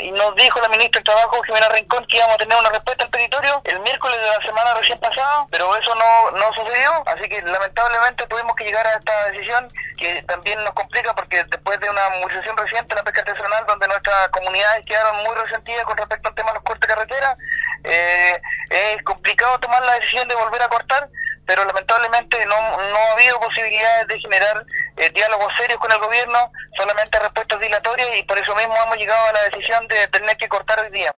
y nos dijo la ministra del Trabajo, Jimena Rincón, que íbamos a tener una respuesta al petitorio el miércoles de la semana recién pasada, pero eso no sucedió, así que lamentablemente tuvimos que llegar a esta decisión, que también nos complica porque después de una movilización reciente en la pesca artesanal, donde nuestras comunidades quedaron muy resentidas con respecto al tema de los cortes de carretera, es complicado tomar la decisión de volver a cortar, pero lamentablemente no ha habido posibilidades de generar diálogos serios con el gobierno, solamente respuestas dilatorias, y por eso mismo hemos llegado a la decisión de tener que cortar hoy día.